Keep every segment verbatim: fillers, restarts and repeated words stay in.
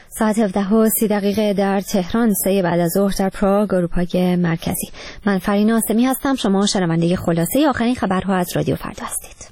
ساعت هفده و سی دقیقه در تهران، سه بعد از ظهر در پراگ، اروپای مرکزی. من فرین آسمی هستم. شما شنونده خلاصه آخرین خبرها از رادیو فردا هستید.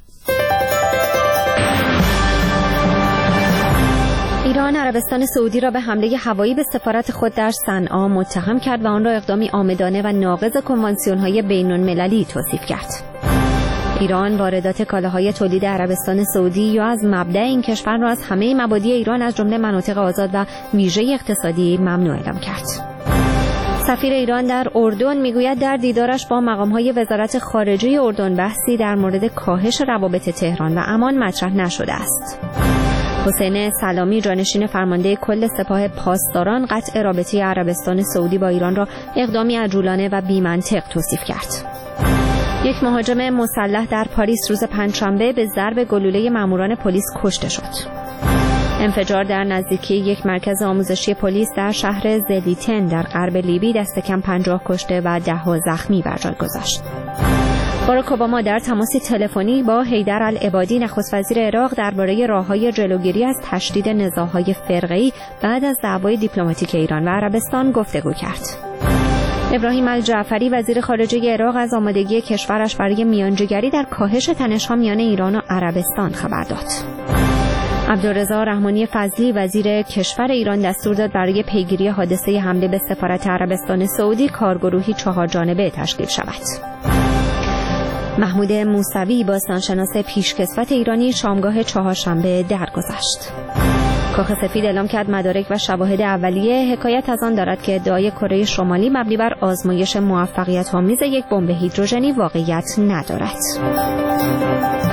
ایران عربستان سعودی را به حمله هوایی به سفارت خود در صنعا متهم کرد و آن را اقدامی عامدانه و ناقض کنوانسیون‌های بین‌المللی توصیف کرد. ایران واردات کالاهای تولید عربستان سعودی یا از مبدأ این کشور را از همه مبادی ایران از جمله مناطق آزاد و ویژه اقتصادی ممنوع اعلام کرد. سفیر ایران در اردن میگوید در دیدارش با مقام‌های وزارت خارجه اردن بحثی در مورد کاهش روابط تهران و عمان مطرح نشده است. حسین سلامی، جانشین فرمانده کل سپاه پاسداران، قطع رابطه عربستان سعودی با ایران را اقدامی عجولانه و بی‌منطق توصیف کرد. یک مهاجم مسلح در پاریس روز پنجشنبه به ضرب گلوله ماموران پلیس کشته شد. انفجار در نزدیکی یک مرکز آموزشی پلیس در شهر زلیتن در غرب لیبی دست کم پنجاه کشته و ده ها زخمی بر جای گذاشت. باراک اوباما در تماسی تلفنی با حیدر العبادی، نخست وزیر عراق، درباره راه‌های جلوگیری از تشدید نزاع‌های فرقه‌ای بعد از دعوای دیپلماتیک ایران و عربستان گفتگو کرد. ابراهیم الجعفری، وزیر خارجه عراق، از آمادگی کشورش برای میانجیگری در کاهش تنش‌ها میان ایران و عربستان خبر داد. عبدالرضا رحمانی فضلی، وزیر کشور ایران، دستور داد برای پیگیری حادثه حمله به سفارت عربستان سعودی کارگروهی چهار جانبه تشکیل شود. محمود موسوی، باستانشناس پیشکسوت ایرانی، شامگاه چهارشنبه درگذشت. کاخ سفید اعلام کرد مدارک و شواهد اولیه حکایت از آن دارد که ادعای کره شمالی مبنی بر آزمایش موفقیت‌آمیز یک بمب هیدروژنی واقعیت ندارد.